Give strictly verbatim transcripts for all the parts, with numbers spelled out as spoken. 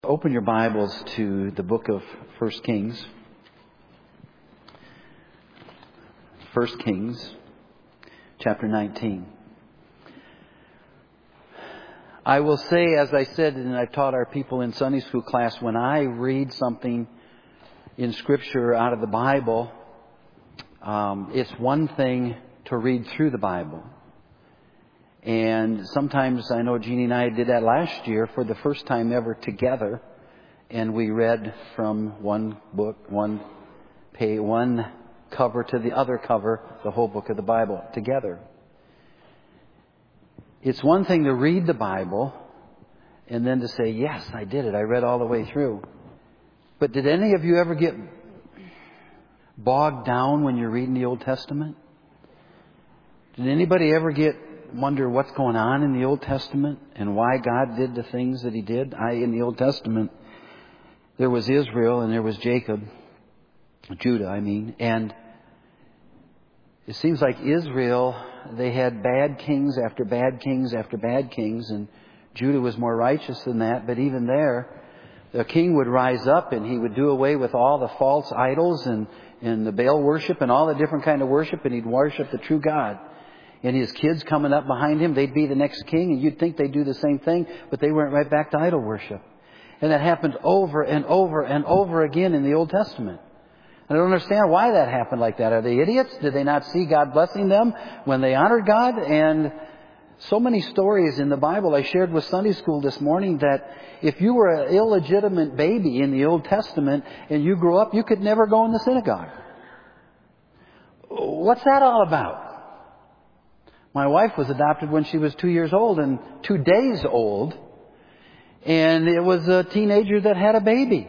Open your Bibles to the book of First Kings. First Kings, chapter nineteen. I will say, as I said, and I've taught our people in Sunday school class, when I read something in Scripture out of the Bible, um, it's one thing to read through the Bible. And sometimes, I know Jeannie and I did that last year for the first time ever together. And we read from one book, one pay, one cover to the other cover, the whole book of the Bible together. It's one thing to read the Bible and then to say, yes, I did it. I read all the way through. But did any of you ever get bogged down when you're reading the Old Testament? Did anybody ever get wonder what's going on in the Old Testament and why God did the things that He did? I, in the Old Testament, there was Israel and there was Jacob, Judah, I mean, and it seems like Israel, they had bad kings after bad kings after bad kings, and Judah was more righteous than that. But even there, the king would rise up and he would do away with all the false idols and, and the Baal worship and all the different kind of worship, and he'd worship the true God. And his kids coming up behind him, they'd be the next king, and you'd think they'd do the same thing, but they went right back to idol worship. And that happened over and over and over again in the Old Testament. I don't understand why that happened like that. Are they idiots? Did they not see God blessing them when they honored God? And so many stories in the Bible. I shared with Sunday school this morning that if you were an illegitimate baby in the Old Testament and you grew up, you could never go in the synagogue. What's that all about? My wife was adopted when she was two years old and two days old. And it was a teenager that had a baby.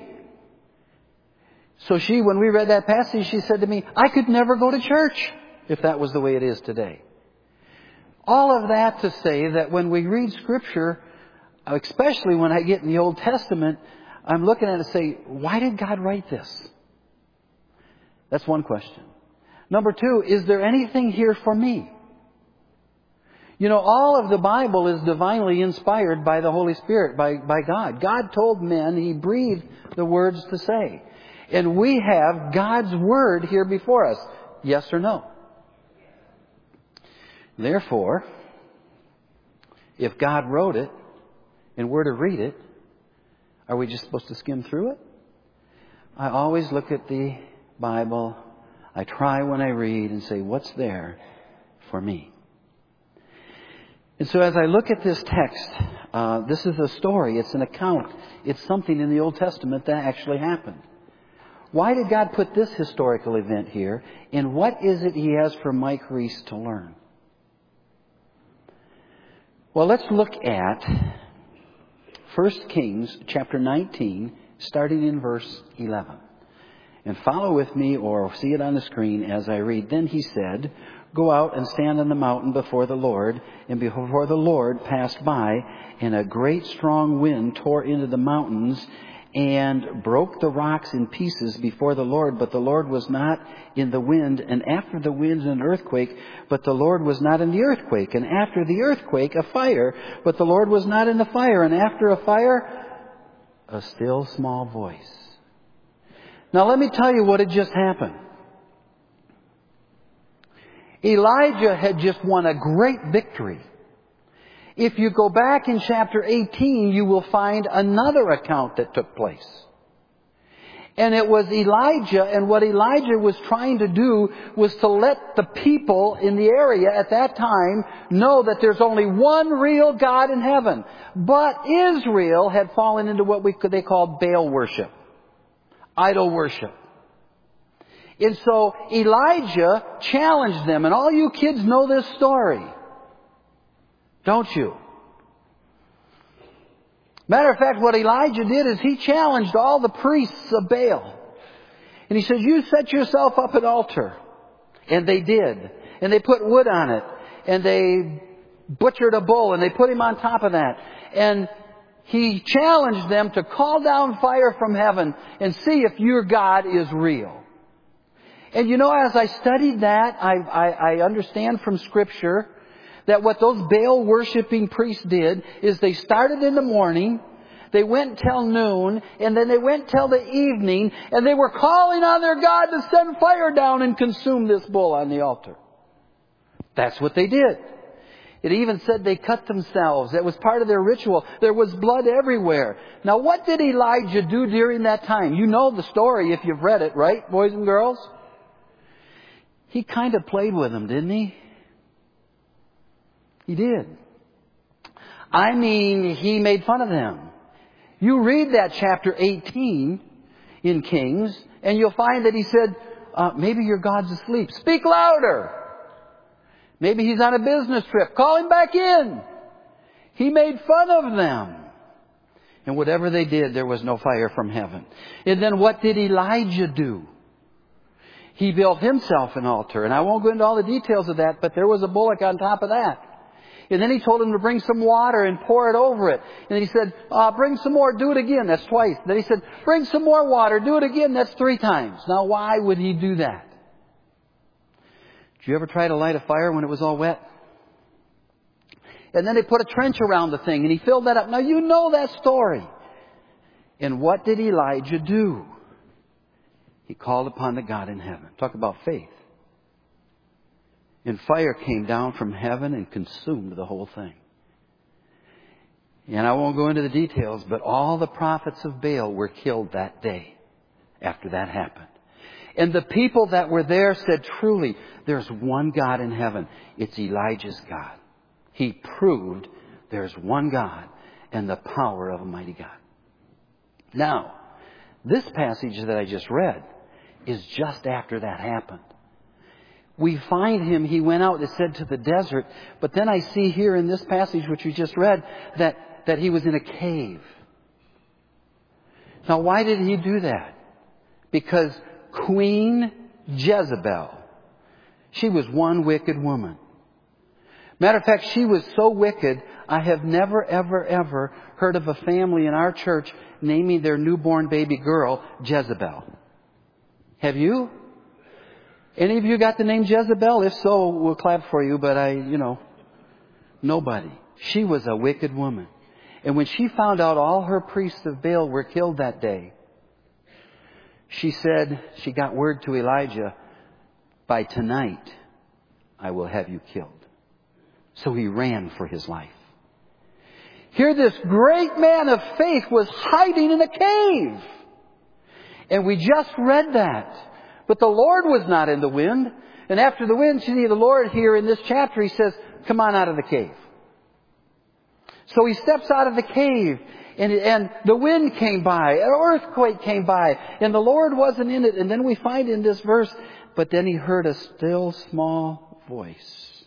So she, when we read that passage, she said to me, I could never go to church if that was the way it is today. All of that to say that when we read Scripture, especially when I get in the Old Testament, I'm looking at it and say, why did God write this? That's one question. Number two, is there anything here for me? You know, all of the Bible is divinely inspired by the Holy Spirit, by, by God. God told men, He breathed the words to say. And we have God's Word here before us. Yes or no? Therefore, if God wrote it and we're to read it, are we just supposed to skim through it? I always look at the Bible. I try when I read and say, what's there for me? And so as I look at this text, uh, this is a story. It's an account. It's something in the Old Testament that actually happened. Why did God put this historical event here? And what is it He has for Mike Reese to learn? Well, let's look at First Kings chapter nineteen, starting in verse eleven. And follow with me or see it on the screen as I read. Then he said, go out and stand on the mountain before the Lord. And before the Lord passed by, and a great strong wind tore into the mountains and broke the rocks in pieces before the Lord. But the Lord was not in the wind. And after the wind, an earthquake. But the Lord was not in the earthquake. And after the earthquake, a fire. But the Lord was not in the fire. And after a fire, a still small voice. Now let me tell you what had just happened. Elijah had just won a great victory. If you go back in chapter eighteen, you will find another account that took place. And it was Elijah, and what Elijah was trying to do was to let the people in the area at that time know that there's only one real God in heaven. But Israel had fallen into what we could, they called Baal worship, idol worship. And so Elijah challenged them. And all you kids know this story, don't you? Matter of fact, what Elijah did is he challenged all the priests of Baal. And he said, you set yourself up an altar. And they did. And they put wood on it. And they butchered a bull. And they put him on top of that. And he challenged them to call down fire from heaven and see if your God is real. And you know, as I studied that, I, I, I understand from Scripture that what those Baal worshiping priests did is they started in the morning, They went till noon, and then they went till the evening, and they were calling on their God to send fire down and consume this bull on the altar. That's what they did. It even said they cut themselves. That was part of their ritual. There was blood everywhere. Now, what did Elijah do during that time? You know the story if you've read it, right, boys and girls? He kind of played with them, didn't he? He did. I mean, he made fun of them. You read that chapter eighteen in Kings, and you'll find that he said, uh, maybe your God's asleep. Speak louder. Maybe he's on a business trip. Call him back in. He made fun of them. And whatever they did, there was no fire from heaven. And then what did Elijah do? He built himself an altar. And I won't go into all the details of that, but there was a bullock on top of that. And then he told him to bring some water and pour it over it. And then he said, uh, bring some more, do it again. That's twice. Then he said, bring some more water, do it again. That's three times. Now, why would he do that? Did you ever try to light a fire when it was all wet? And then they put a trench around the thing and he filled that up. Now you know that story. And what did Elijah do? He called upon the God in heaven. Talk about faith. And fire came down from heaven and consumed the whole thing. And I won't go into the details, but all the prophets of Baal were killed that day after that happened. And the people that were there said, truly, there's one God in heaven. It's Elijah's God. He proved there's one God and the power of a mighty God. Now, this passage that I just read is just after that happened. We find him, he went out, it said, to the desert. But then I see here in this passage, which we just read, that, that he was in a cave. Now, why did he do that? Because Queen Jezebel, she was one wicked woman. Matter of fact, she was so wicked, I have never, ever, ever heard of a family in our church naming their newborn baby girl Jezebel. Have you? Any of you got the name Jezebel? If so, we'll clap for you, but I, you know, nobody. She was a wicked woman. And when she found out all her priests of Baal were killed that day, she said, she got word to Elijah, by tonight I will have you killed. So he ran for his life. Here this great man of faith was hiding in a cave. And we just read that. But the Lord was not in the wind. And after the wind, see the Lord here in this chapter, he says, come on out of the cave. So he steps out of the cave. And, and the wind came by, an earthquake came by, and the Lord wasn't in it. And then we find in this verse, but then he heard a still small voice.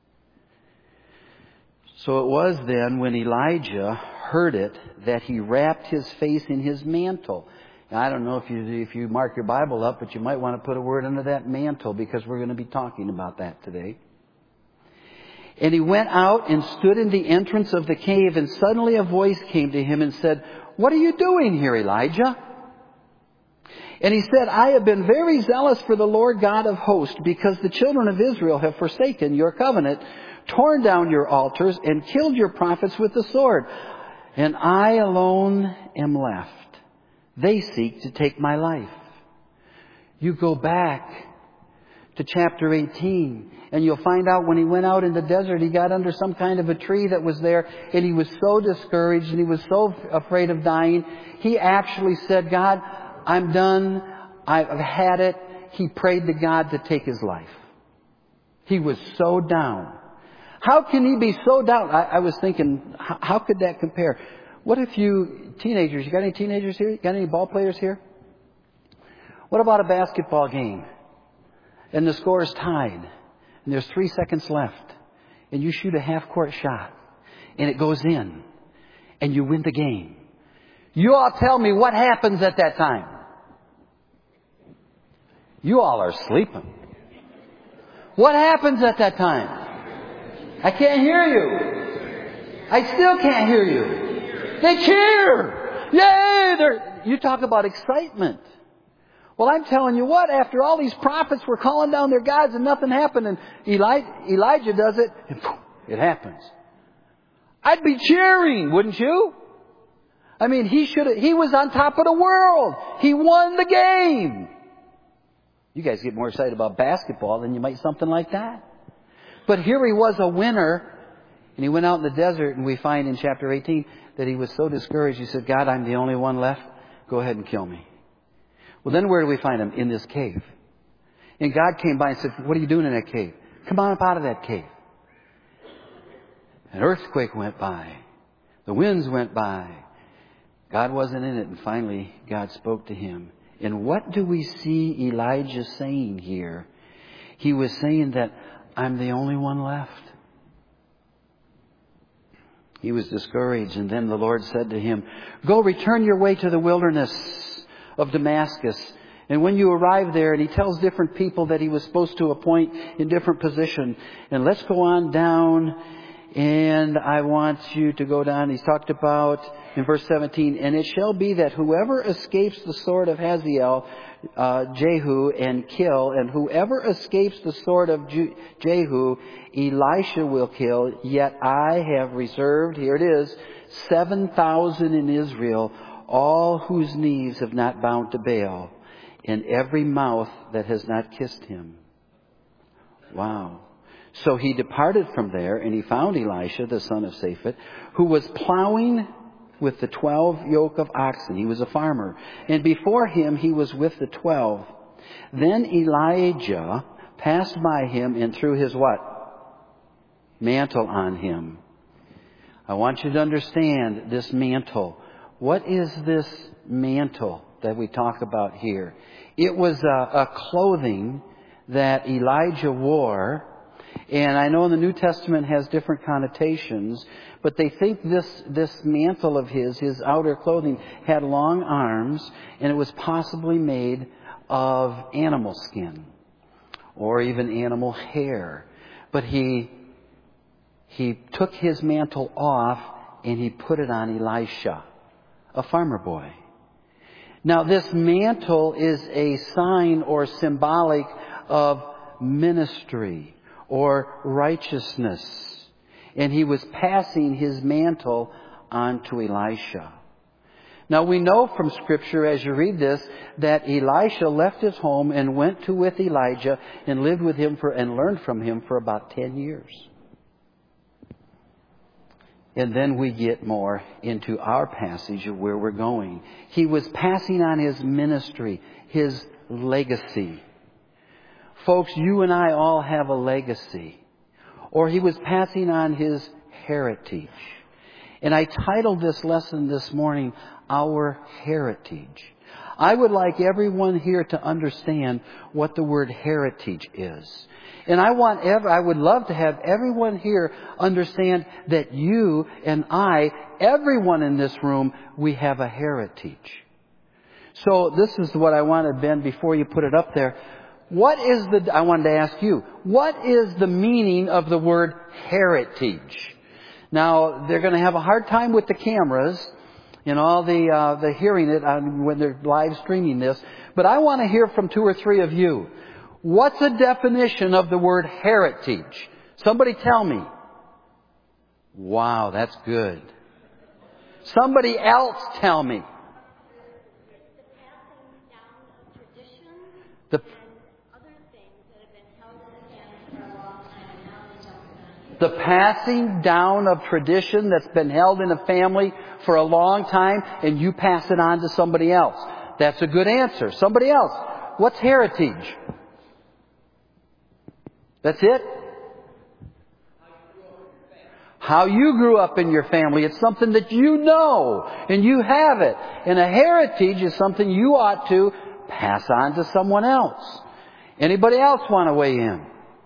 So it was then when Elijah heard it that he wrapped his face in his mantle. Now, I don't know if you, if you mark your Bible up, but you might want to put a word under that mantle because we're going to be talking about that today. And he went out and stood in the entrance of the cave, and suddenly a voice came to him and said, what are you doing here, Elijah? And he said, I have been very zealous for the Lord God of hosts, because the children of Israel have forsaken your covenant, torn down your altars, and killed your prophets with the sword. And I alone am left. They seek to take my life. You go back to chapter eighteen, and you'll find out when he went out in the desert, he got under some kind of a tree that was there, and he was so discouraged and he was so afraid of dying. He actually said, God, I'm done. I've had it. He prayed to God to take his life. He was so down. How can he be so down? I, I was thinking, how, how could that compare? What if you, teenagers, you got any teenagers here? You got any ball players here? What about a basketball game? And the score is tied, and there's three seconds left, and you shoot a half-court shot, and it goes in, and you win the game. You all tell me what happens at that time. You all are sleeping. What happens at that time? I can't hear you. I still can't hear you. They cheer. Yay! They're, you talk about excitement. Well, I'm telling you what, after all these prophets were calling down their gods and nothing happened, and Eli- Elijah does it, and poof, it happens. I'd be cheering, wouldn't you? I mean, he should have, he was on top of the world. He won the game. You guys get more excited about basketball than you might something like that. But here he was, a winner, and he went out in the desert, and we find in chapter eighteen that he was so discouraged, he said, God, I'm the only one left. Go ahead and kill me. Well, then where do we find him? In this cave. And God came by and said, what are you doing in that cave? Come on up out of that cave. An earthquake went by. The winds went by. God wasn't in it. And finally, God spoke to him. And what do we see Elijah saying here? He was saying that I'm the only one left. He was discouraged. And then the Lord said to him, go return your way to the wilderness of Damascus. And when you arrive there, and he tells different people that he was supposed to appoint in different positions. And let's go on down. And I want you to go down. He's talked about in verse seventeen, and it shall be that whoever escapes the sword of Hazael, uh, Jehu, and kill, and whoever escapes the sword of Ju- Jehu, Elisha will kill. Yet I have reserved, here it is, seven thousand in Israel, all whose knees have not bowed to Baal, and every mouth that has not kissed him. Wow. So he departed from there, and he found Elisha, the son of Shaphat, who was plowing with the twelve yoke of oxen. He was a farmer. And before him he was with the twelve. Then Elijah passed by him and threw his what? Mantle on him. I want you to understand this mantle. What is this mantle that we talk about here? It was a, a clothing that Elijah wore. And I know in the New Testament has different connotations, but they think this, this mantle of his, his outer clothing, had long arms, and it was possibly made of animal skin or even animal hair. But he, he took his mantle off and he put it on Elisha, a farmer boy. Now this mantle is a sign or symbolic of ministry or righteousness. And he was passing his mantle on to Elisha. Now we know from Scripture as you read this that Elisha left his home and went to with Elijah and lived with him for and learned from him for about ten years. And then we get more into our passage of where we're going. He was passing on his ministry, his legacy. Folks, you and I all have a legacy. Or he was passing on his heritage. And I titled this lesson this morning, Our Heritage. I would like everyone here to understand what the word heritage is. And I want ev- I would love to have everyone here understand that you and I, everyone in this room, we have a heritage. So this is what I wanted, Ben, before you put it up there. What is the, I wanted to ask you, what is the meaning of the word heritage? Now, they're going to have a hard time with the cameras and all the, uh, the hearing it on, when they're live streaming this. But I want to hear from two or three of you. What's the definition of the word heritage? Somebody tell me. Wow, that's good. Somebody else tell me. The The passing down of tradition that's been held in a family for a long time, and you pass it on to somebody else. That's a good answer. Somebody else. What's heritage? That's it? How you grew up in your family. It's something that you know, and you have it. And a heritage is something you ought to pass on to someone else. Anybody else want to weigh in?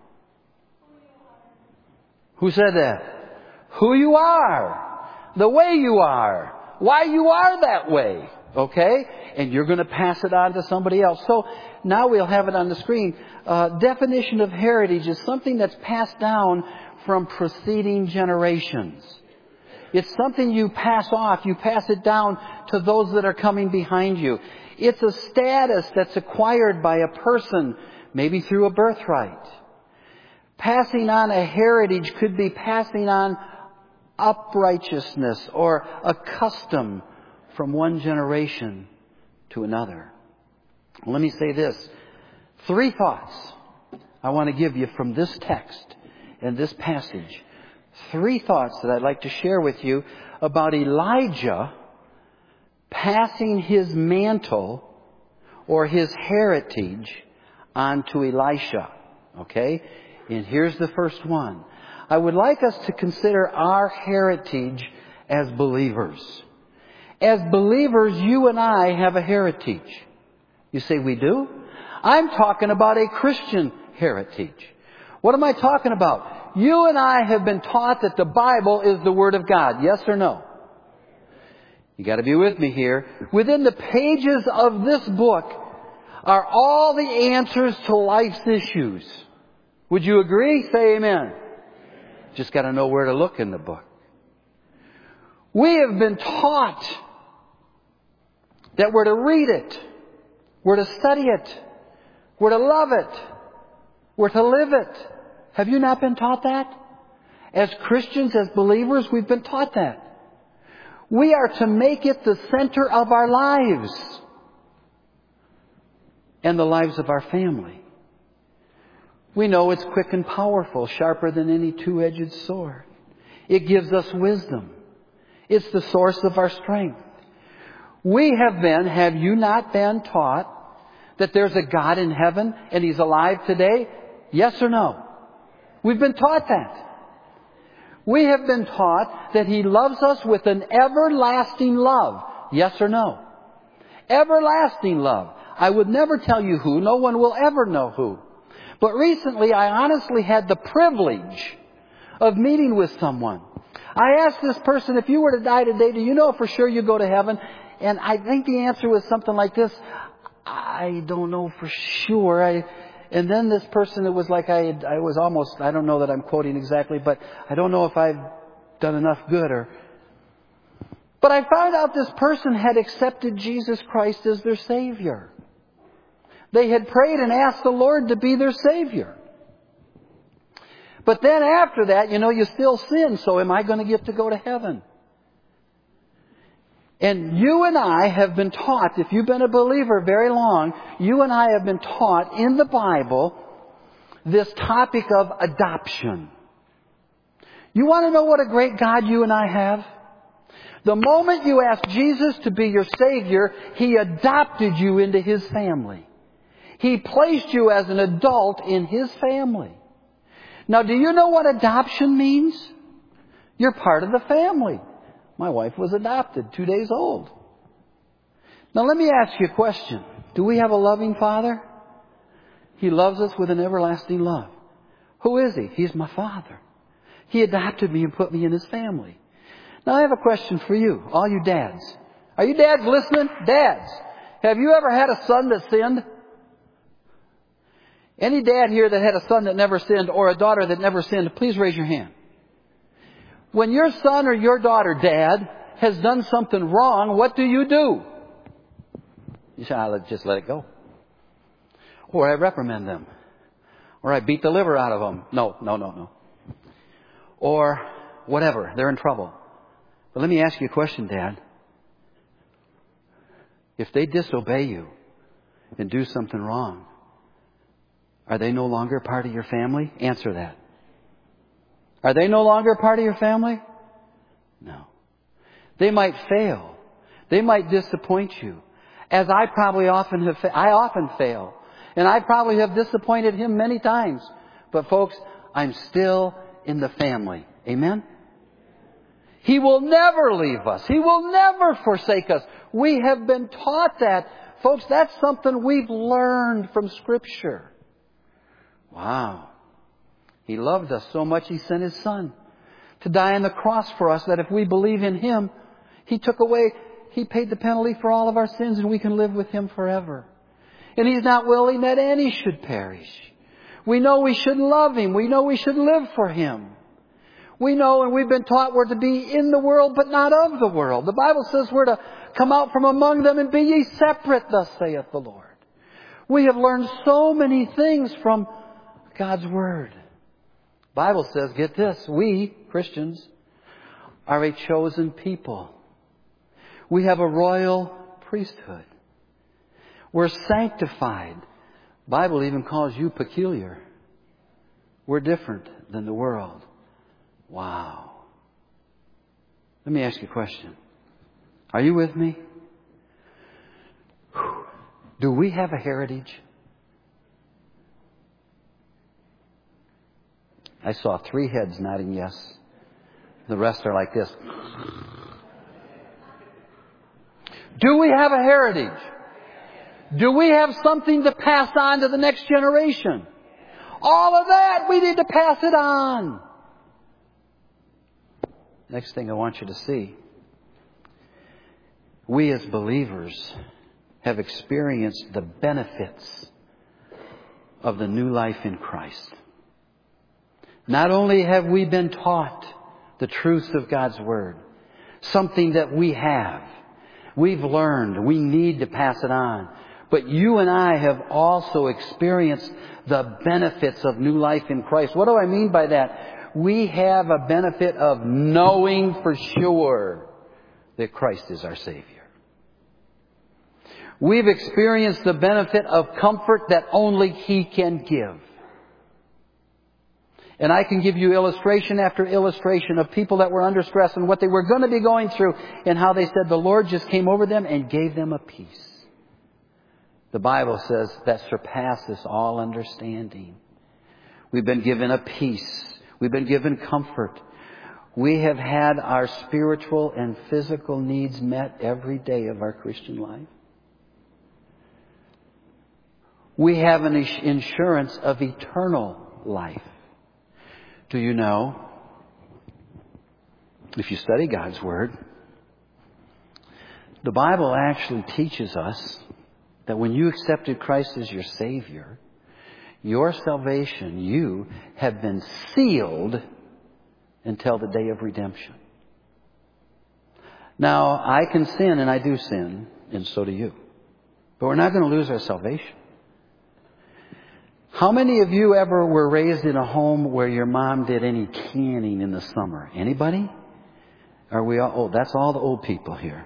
Who said that? Who you are. The way you are. Why you are that way. Okay? And you're going to pass it on to somebody else. So now we'll have it on the screen. Uh, definition of heritage is something that's passed down from preceding generations. It's something you pass off. You pass it down to those that are coming behind you. It's a status that's acquired by a person, maybe through a birthright. Passing on a heritage could be passing on uprightness or a custom from one generation to another. Let me say this. Three thoughts I want to give you from this text and this passage. Three thoughts that I'd like to share with you about Elijah passing his mantle or his heritage on to Elisha. Okay? And here's the first one. I would like us to consider our heritage as believers. As believers, you and I have a heritage. You say, we do? I'm talking about a Christian heritage. What am I talking about? You and I have been taught that the Bible is the Word of God. Yes or no? You got to be with me here. Within the pages of this book are all the answers to life's issues. Would you agree? Say amen. Just got to know where to look in the book. We have been taught that we're to read it, we're to study it, we're to love it, we're to live it. Have you not been taught that? As Christians, as believers, we've been taught that. We are to make it the center of our lives and the lives of our family. We know it's quick and powerful, sharper than any two-edged sword. It gives us wisdom. It's the source of our strength. We have been, have you not been taught that there's a God in heaven and He's alive today? Yes or no? We've been taught that. We have been taught that He loves us with an everlasting love. Yes or no? Everlasting love. I would never tell you who. No one will ever know who. But recently, I honestly had the privilege of meeting with someone. I asked this person, if you were to die today, do you know for sure you go to heaven? And I think the answer was something like this. I don't know for sure. I, and then this person, it was like I, had, I was almost, I don't know that I'm quoting exactly, but I don't know if I've done enough good or... But I found out this person had accepted Jesus Christ as their Savior. They had prayed and asked the Lord to be their Savior. But then after that, you know, you still sin, so am I going to get to go to heaven? And you and I have been taught, if you've been a believer very long, you and I have been taught in the Bible this topic of adoption. You want to know what a great God you and I have? The moment you asked Jesus to be your Savior, He adopted you into His family. He placed you as an adult in His family. Now, do you know what adoption means? You're part of the family. My wife was adopted, two days old. Now, let me ask you a question. Do we have a loving Father? He loves us with an everlasting love. Who is He? He's my Father. He adopted me and put me in His family. Now, I have a question for you, all you dads. Are you dads listening? Dads, have you ever had a son that sinned? Any dad here that had a son that never sinned or a daughter that never sinned, please raise your hand. When your son or your daughter, Dad, has done something wrong, what do you do? You say, I'll just let it go. Or I reprimand them. Or I beat the liver out of them. No, no, no, no. Or whatever. They're in trouble. But let me ask you a question, Dad. If they disobey you and do something wrong, are they no longer part of your family? Answer that. Are they no longer part of your family? No. They might fail. They might disappoint you. As I probably often have, fa- I often fail. And I probably have disappointed Him many times. But folks, I'm still in the family. Amen? He will never leave us. He will never forsake us. We have been taught that. Folks, that's something we've learned from Scripture. Wow. He loved us so much He sent His Son to die on the cross for us, that if we believe in Him, He took away, He paid the penalty for all of our sins, and we can live with Him forever. And He's not willing that any should perish. We know we should love Him. We know we should live for Him. We know, and we've been taught, we're to be in the world but not of the world. The Bible says we're to come out from among them and be ye separate, thus saith the Lord. We have learned so many things from God's Word. The Bible says, get this, we, Christians, are a chosen people. We have a royal priesthood. We're sanctified. The Bible even calls you peculiar. We're different than the world. Wow. Let me ask you a question. Are you with me? Do we have a heritage? I saw three heads nodding yes. The rest are like this. Do we have a heritage? Do we have something to pass on to the next generation? All of that, we need to pass it on. Next thing I want you to see. We as believers have experienced the benefits of the new life in Christ. Not only have we been taught the truth of God's Word, something that we have, we've learned, we need to pass it on. But you and I have also experienced the benefits of new life in Christ. What do I mean by that? We have a benefit of knowing for sure that Christ is our Savior. We've experienced the benefit of comfort that only He can give. And I can give you illustration after illustration of people that were under stress and what they were going to be going through and how they said the Lord just came over them and gave them a peace. The Bible says that surpasses all understanding. We've been given a peace. We've been given comfort. We have had our spiritual and physical needs met every day of our Christian life. We have an insurance of eternal life. Do you know, if you study God's Word, the Bible actually teaches us that when you accepted Christ as your Savior, your salvation, you have been sealed until the day of redemption. Now, I can sin, and I do sin, and so do you. But we're not going to lose our salvation. How many of you ever were raised in a home where your mom did any canning in the summer? Anybody? Are we all, oh, that's all the old people here.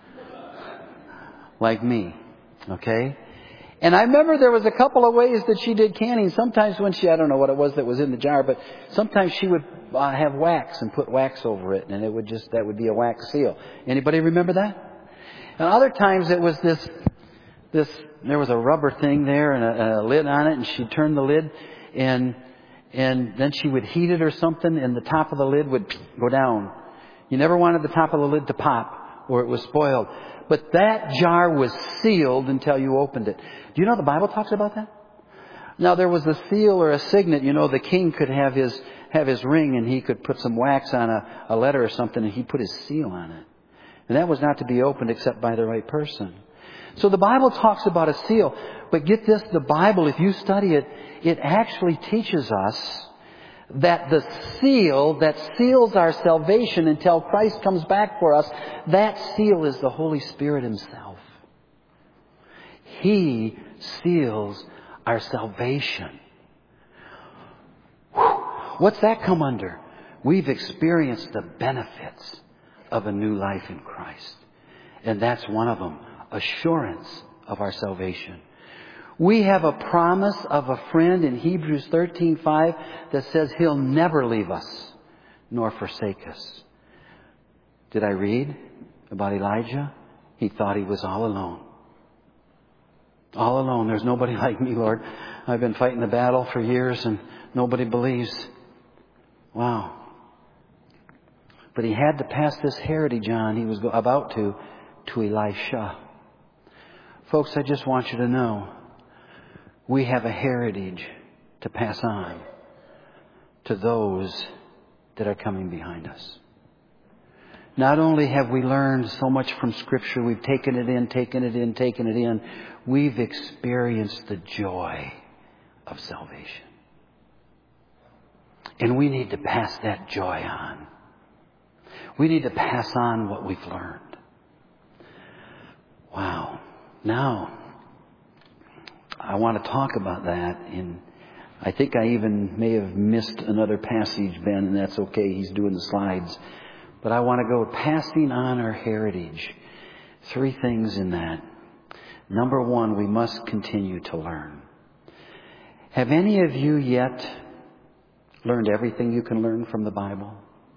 Like me. Okay? And I remember there was a couple of ways that she did canning. Sometimes when she, I don't know what it was that was in the jar, but sometimes she would uh, have wax and put wax over it, and it would just, that would be a wax seal. Anybody remember that? And other times it was this, this, there was a rubber thing there and a, a lid on it, and she'd turn the lid, and, and then she would heat it or something, and the top of the lid would go down. You never wanted the top of the lid to pop, or it was spoiled. But that jar was sealed until you opened it. Do you know the Bible talks about that? Now there was a seal or a signet. You know, the king could have his have his ring and he could put some wax on a, a letter or something and he put his seal on it. And that was not to be opened except by the right person. So the Bible talks about a seal. But get this, the Bible, if you study it, it actually teaches us that the seal that seals our salvation until Christ comes back for us, that seal is the Holy Spirit Himself. He seals our salvation. Whew. What's that come under? We've experienced the benefits of a new life in Christ. And that's one of them. Assurance of our salvation. We have a promise of a friend in Hebrews thirteen five that says He'll never leave us nor forsake us. Did I read about Elijah? He thought he was all alone. All alone. There's nobody like me, Lord. I've been fighting the battle for years and nobody believes. Wow. But he had to pass this heritage on. He was about to, to Elisha. Folks, I just want you to know, we have a heritage to pass on to those that are coming behind us. Not only have we learned so much from Scripture, we've taken it in, taken it in, taken it in, we've experienced the joy of salvation. And we need to pass that joy on. We need to pass on what we've learned. Wow. Now, I want to talk about that, and I think I even may have missed another passage, Ben, and that's okay. He's doing the slides. But I want to go passing on our heritage. Three things in that. Number one, we must continue to learn. Have any of you yet learned everything you can learn from the Bible?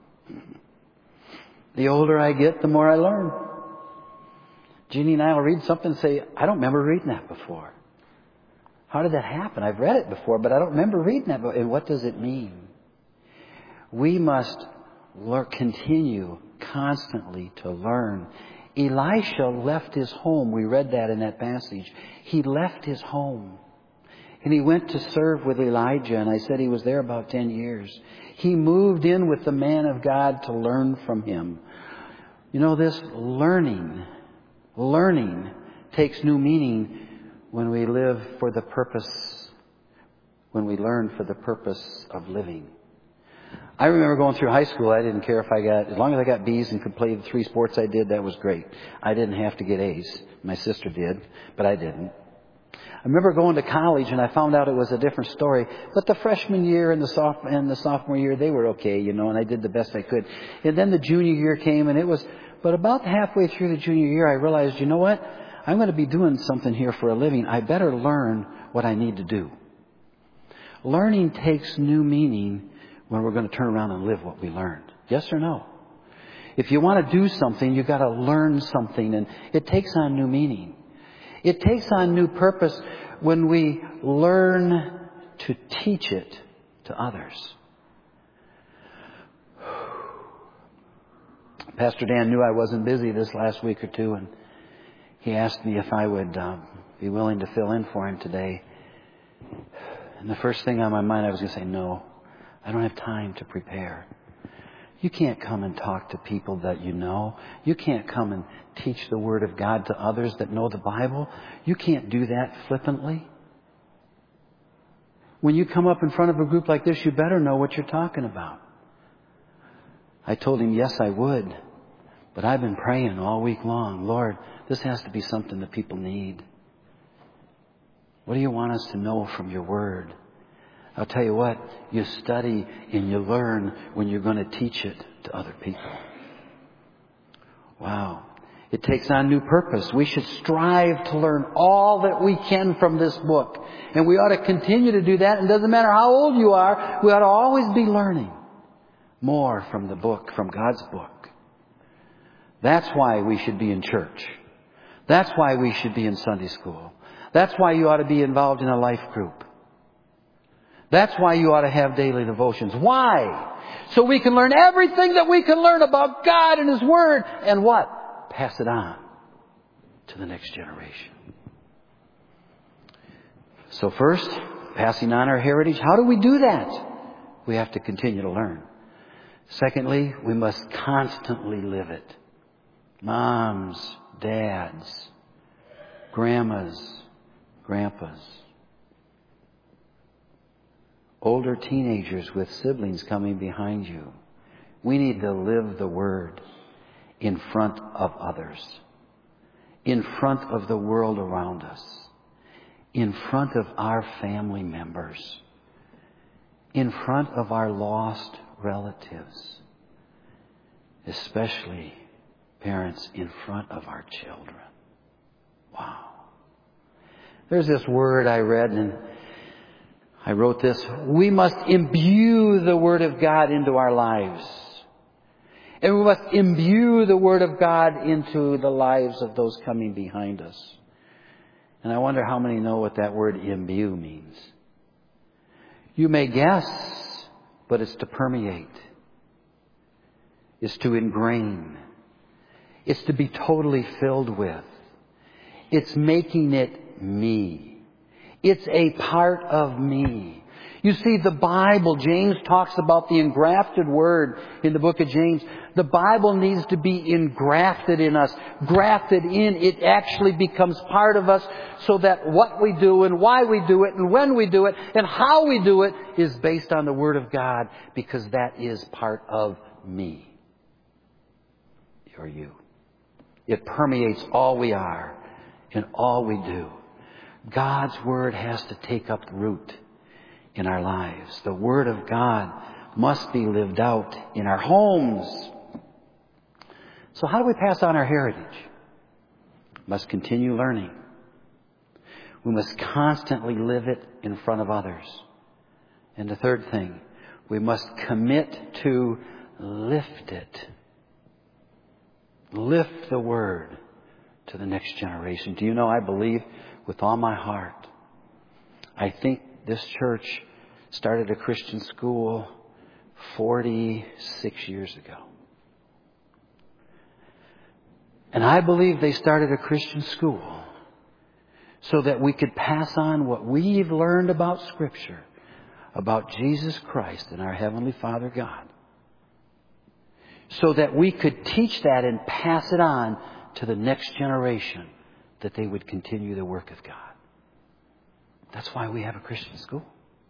The older I get, the more I learn. Jeannie and I will read something and say, I don't remember reading that before. How did that happen? I've read it before, but I don't remember reading that before. And what does it mean? We must learn, continue constantly to learn. Elisha left his home. We read that in that passage. He left his home. And he went to serve with Elijah. And I said he was there about ten years. He moved in with the man of God to learn from him. You know, this learning, learning takes new meaning when we live for the purpose, when we learn for the purpose of living. I remember going through high school, I didn't care if I got, as long as I got B's and could play the three sports I did, that was great. I didn't have to get A's. My sister did, but I didn't. I remember going to college and I found out it was a different story. But the freshman year and the soph- and the sophomore year, they were okay, you know, and I did the best I could. And then the junior year came and it was, but about halfway through the junior year, I realized, you know what? I'm going to be doing something here for a living. I better learn what I need to do. Learning takes new meaning when we're going to turn around and live what we learned. Yes or no? If you want to do something, you've got to learn something, and it takes on new meaning. It takes on new purpose when we learn to teach it to others. Pastor Dan knew I wasn't busy this last week or two, and he asked me if I would um, be willing to fill in for him today. And the first thing on my mind, I was going to say, no, I don't have time to prepare. You can't come and talk to people that you know. You can't come and teach the Word of God to others that know the Bible. You can't do that flippantly. When you come up in front of a group like this, you better know what you're talking about. I told him, yes, I would. But I've been praying all week long. Lord, this has to be something that people need. What do you want us to know from your Word? I'll tell you what, you study and you learn when you're going to teach it to other people. Wow. It takes on new purpose. We should strive to learn all that we can from this book. And we ought to continue to do that. And it doesn't matter how old you are, we ought to always be learning more from the book, from God's book. That's why we should be in church. That's why we should be in Sunday school. That's why you ought to be involved in a life group. That's why you ought to have daily devotions. Why? So we can learn everything that we can learn about God and His Word. And what? Pass it on to the next generation. So first, passing on our heritage. How do we do that? We have to continue to learn. Secondly, we must constantly live it. Moms, dads, grandmas, grandpas. Older teenagers with siblings coming behind you. We need to live the Word in front of others. In front of the world around us. In front of our family members. In front of our lost relatives. Especially, parents, in front of our children. Wow. There's this word I read and I wrote this. We must imbue the Word of God into our lives. And we must imbue the Word of God into the lives of those coming behind us. And I wonder how many know what that word imbue means. You may guess, but it's to permeate. It's to ingrain. It's to be totally filled with. It's making it me. It's a part of me. You see, the Bible, James talks about the engrafted word in the book of James. The Bible needs to be engrafted in us. Grafted in, it actually becomes part of us so that what we do and why we do it and when we do it and how we do it is based on the Word of God, because that is part of me. Or you. It permeates all we are and all we do. God's Word has to take up root in our lives. The Word of God must be lived out in our homes. So how do we pass on our heritage? must continue learning. We must constantly live it in front of others. And the third thing, we must commit to lift it. Lift the Word to the next generation. Do you know, I believe with all my heart, I think this church started a Christian school forty-six years ago. And I believe they started a Christian school so that we could pass on what we've learned about Scripture, about Jesus Christ and our Heavenly Father God, so that we could teach that and pass it on to the next generation, that they would continue the work of God. That's why we have a Christian school.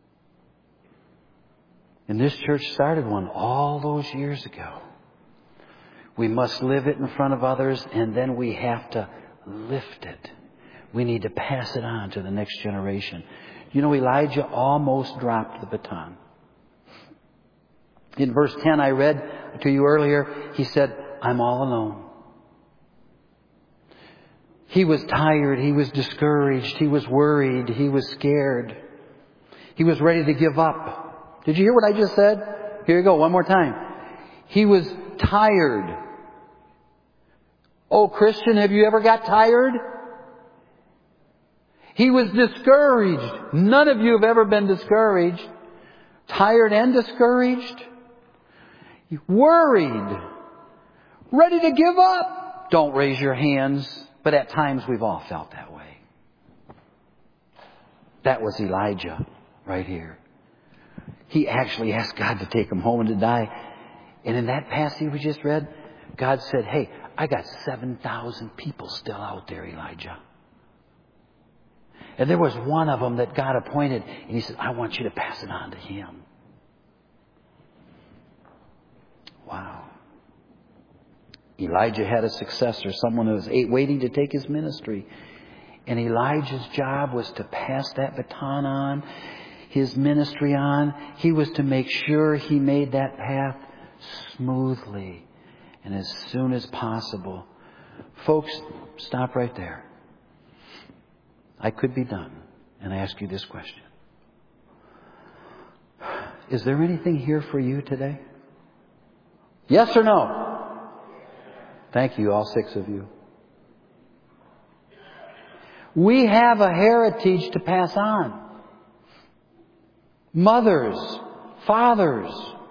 And this church started one all those years ago. We must live it in front of others, and then we have to lift it. We need to pass it on to the next generation. You know, Elijah almost dropped the baton. In verse ten I read to you earlier, he said, I'm all alone. He was tired. He was discouraged. He was worried. He was scared. He was ready to give up. Did you hear what I just said? Here you go, one more time. He was tired. Oh, Christian, have you ever got tired? He was discouraged. None of you have ever been discouraged. Tired and discouraged. Worried. Ready to give up. Don't raise your hands, but at times we've all felt that way. That was Elijah right here. He actually asked God to take him home and to die. And in that passage we just read, God said, hey, I got seven thousand people still out there, Elijah. And there was one of them that God appointed, and he said, I want you to pass it on to him. Wow. Elijah had a successor, someone who was waiting to take his ministry. And Elijah's job was to pass that baton on, his ministry on. He was to make sure he made that path smoothly and as soon as possible. Folks, stop right there. I could be done and ask you this question. Is there anything here for you today? Yes or no? Thank you, all six of you. We have a heritage to pass on. Mothers, fathers.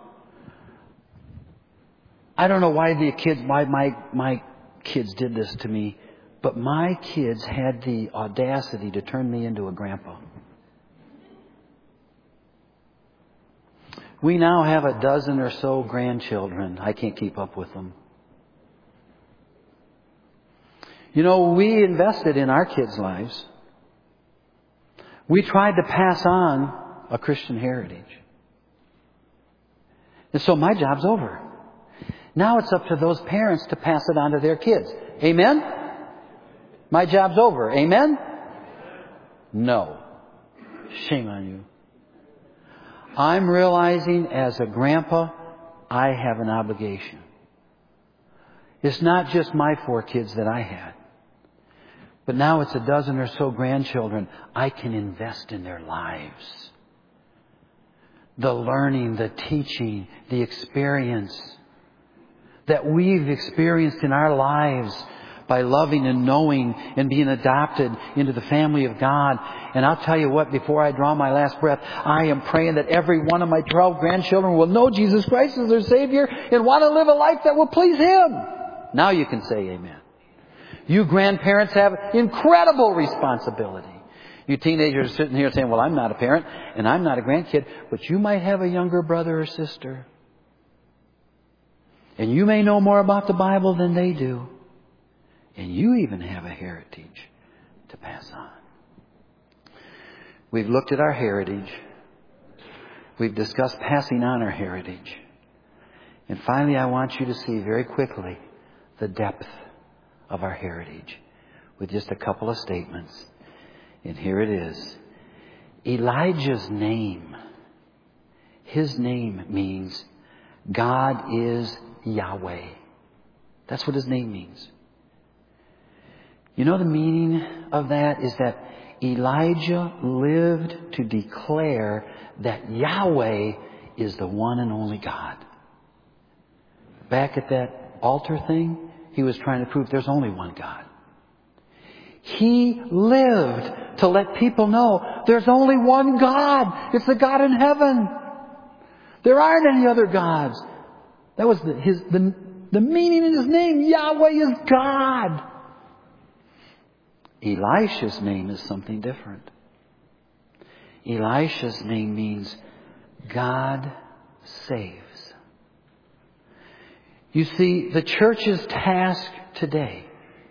I don't know why the kids, why my, my kids did this to me, but my kids had the audacity to turn me into a grandpa. We now have a dozen or so grandchildren. I can't keep up with them. You know, we invested in our kids' lives. We tried to pass on a Christian heritage. And so my job's over. Now it's up to those parents to pass it on to their kids. Amen? My job's over. Amen? No. Shame on you. I'm realizing as a grandpa, I have an obligation. It's not just my four kids that I had. But now it's a dozen or so grandchildren. I can invest in their lives. The learning, the teaching, the experience that we've experienced in our lives by loving and knowing and being adopted into the family of God. And I'll tell you what, before I draw my last breath, I am praying that every one of my twelve grandchildren will know Jesus Christ as their Savior and want to live a life that will please Him. Now you can say amen. You grandparents have incredible responsibility. You teenagers are sitting here saying, well, I'm not a parent and I'm not a grandkid, but you might have a younger brother or sister. And you may know more about the Bible than they do. And you even have a heritage to pass on. We've looked at our heritage. We've discussed passing on our heritage. And finally, I want you to see very quickly the depth of our heritage with just a couple of statements. And here it is. Elijah's name, his name means God is Yahweh. That's what his name means. You know the meaning of that is that Elijah lived to declare that Yahweh is the one and only God. Back at that altar thing, he was trying to prove there's only one God. He lived to let people know there's only one God. It's the God in heaven. There aren't any other gods. That was the, his, the, the meaning in his name. Yahweh is God. Elisha's name is something different. Elisha's name means God saves. You see, the church's task today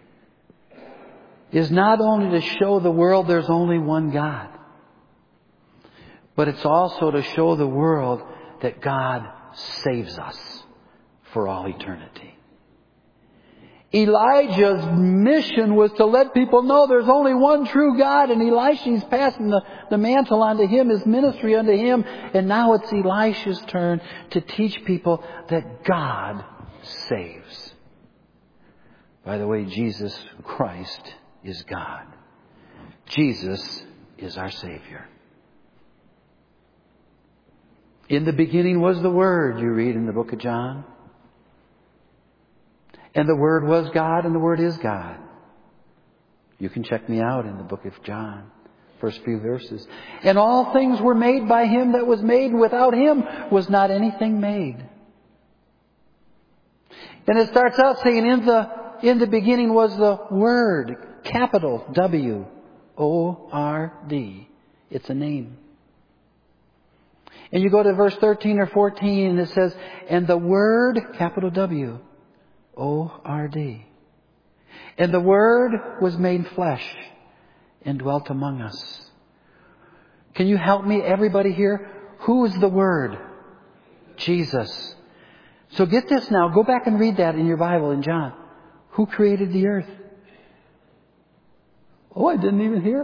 is not only to show the world there's only one God, but it's also to show the world that God saves us for all eternity. Elijah's mission was to let people know there's only one true God, and Elisha's passing the, the mantle onto him, his ministry unto him, and now it's Elisha's turn to teach people that God saves. By the way, Jesus Christ is God. Jesus is our Savior. In the beginning was the Word, you read in the book of John. And the Word was God, and the Word is God. You can check me out in the book of John, first few verses. And all things were made by Him that was made, and without Him was not anything made. And it starts out saying, in the, in the beginning was the Word, capital W O R D. It's a name. And you go to verse thirteen or fourteen, and it says, and the Word, capital W O R D. And the Word was made flesh and dwelt among us. Can you help me, everybody here? Who is the Word? Jesus. So get this now. Go back and read that in your Bible in John. Who created the earth? Oh, I didn't even hear.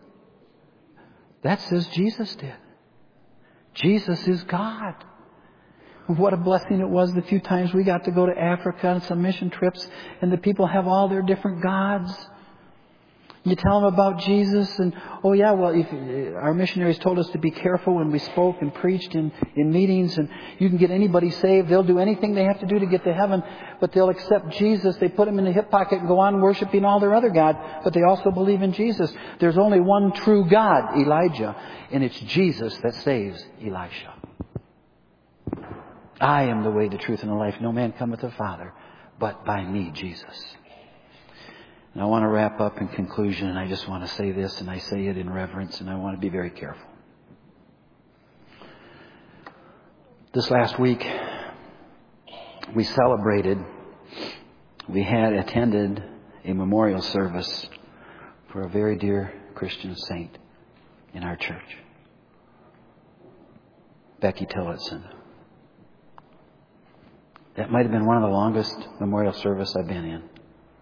That says Jesus did. Jesus is God. What a blessing it was the few times we got to go to Africa on some mission trips, and the people have all their different gods. You tell them about Jesus, and oh yeah, well, if, our missionaries told us to be careful when we spoke and preached in, in meetings, and you can get anybody saved. They'll do anything they have to do to get to heaven, but they'll accept Jesus. They put him in the hip pocket and go on worshiping all their other gods, but they also believe in Jesus. There's only one true God, Elijah, and it's Jesus that saves Elisha. I am the way, the truth, and the life. No man cometh to the Father but by me, Jesus. And I want to wrap up in conclusion, and I just want to say this, and I say it in reverence, and I want to be very careful. This last week, we celebrated, we had attended a memorial service for a very dear Christian saint in our church, Becky Tillotson. That might have been one of the longest memorial service I've been in.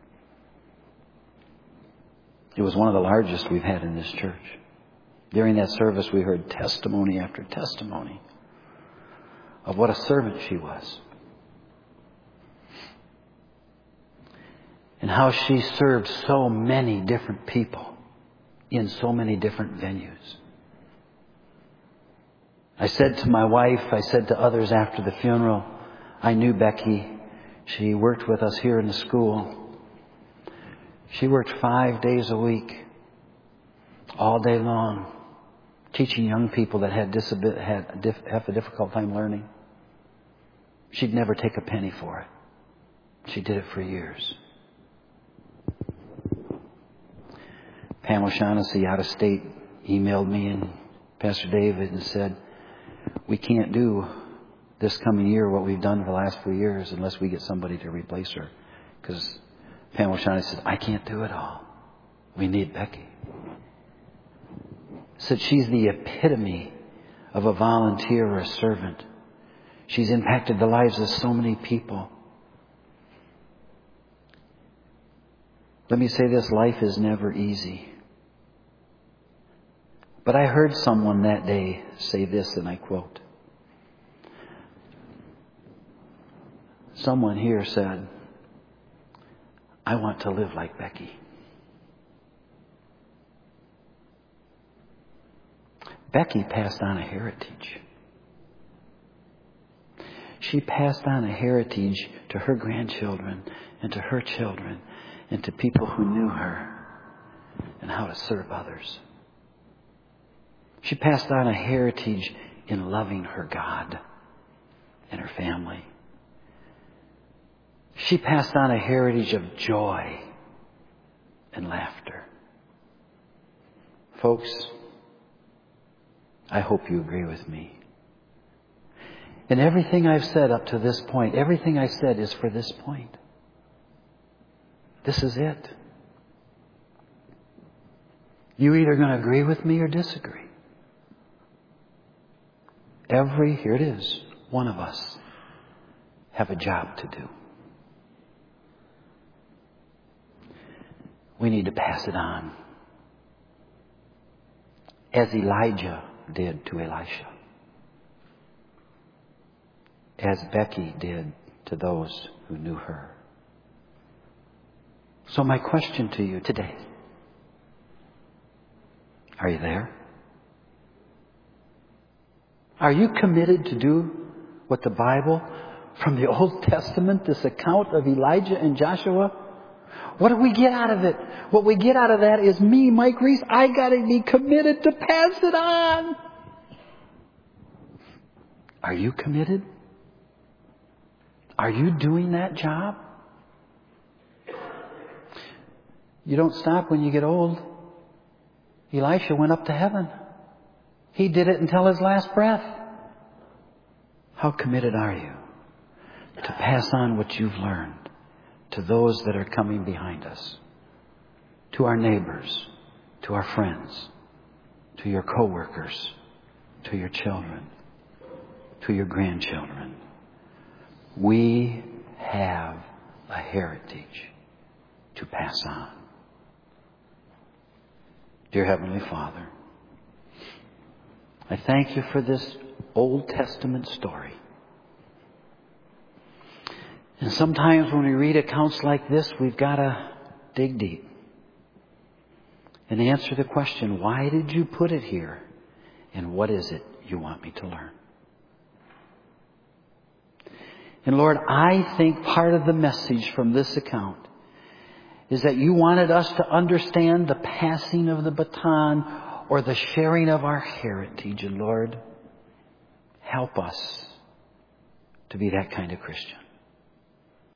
It was one of the largest we've had in this church. During that service, we heard testimony after testimony of what a servant she was. And how she served so many different people in so many different venues. I said to my wife, I said to others after the funeral, I knew Becky. She worked with us here in the school. She worked five days a week, all day long, teaching young people that had, disabi- had a diff- have a difficult time learning. She'd never take a penny for it. She did it for years. Pam O'Shaughnessy out of state emailed me and Pastor David and said, we can't do this coming year what we've done for the last few years unless we get somebody to replace her. Because Pam O'Shaughnessy said, I can't do it all. We need Becky. Said she's the epitome of a volunteer or a servant. She's impacted the lives of so many people. Let me say this, life is never easy. But I heard someone that day say this, and I quote. Someone here said, I want to live like Becky. Becky passed on a heritage. She passed on a heritage to her grandchildren and to her children and to people who knew her and how to serve others. She passed on a heritage in loving her God and her family. She passed on a heritage of joy and laughter. Folks, I hope you agree with me. And everything I've said up to this point, everything I said is for this point. This is it. You're either going to agree with me or disagree. Every, here it is, one of us have a job to do. We need to pass it on, as Elijah did to Elisha, as Becky did to those who knew her. So my question to you today, are you there? Are you committed to do what the Bible from the Old Testament, this account of Elijah and Joshua? What do we get out of it? What we get out of that is me, Mike Reese, I got to be committed to pass it on. Are you committed? Are you doing that job? You don't stop when you get old. Elisha went up to heaven. He did it until his last breath. How committed are you to pass on what you've learned to those that are coming behind us, to our neighbors, to our friends, to your coworkers, to your children, to your grandchildren? We have a heritage to pass on. Dear Heavenly Father, I thank you for this Old Testament story. And sometimes when we read accounts like this, we've got to dig deep and answer the question, why did you put it here? And what is it you want me to learn? And Lord, I think part of the message from this account is that you wanted us to understand the passing of the baton or the sharing of our heritage. And Lord, help us to be that kind of Christian.